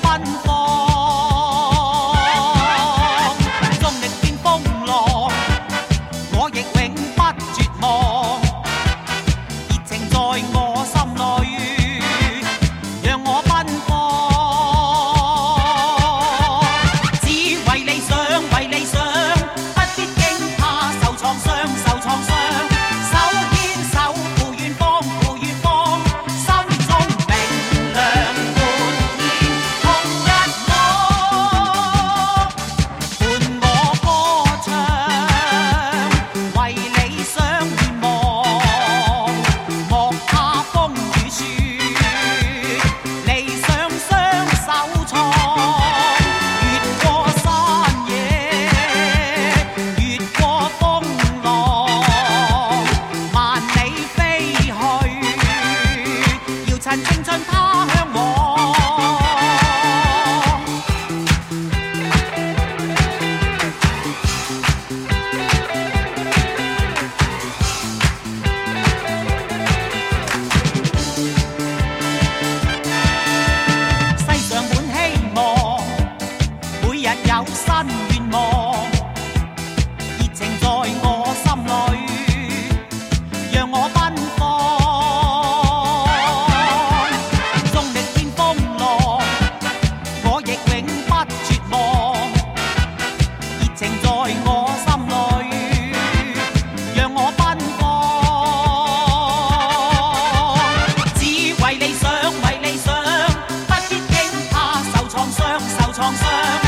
奔放，纵歷遍風浪，我亦永不絕望。熱情在我心裏，讓我奔放。只為理想，為理想，不必驚怕受創傷，受創傷。手牽手，赴遠方，赴遠方，心中明亮滿天，同一網，伴我歌唱，為理想願望，莫怕風雨雪，理想雙手創，越過山野，越過風浪，萬里飛去，要趁青春他鄉往。世上滿希望，每日有新願望，熱情在我心裏，讓我奔放。縱歷遍風浪，我亦永不絕望。熱情在我心裏，讓我奔放。只為理想，為理想，不必驚怕受創傷，受創傷。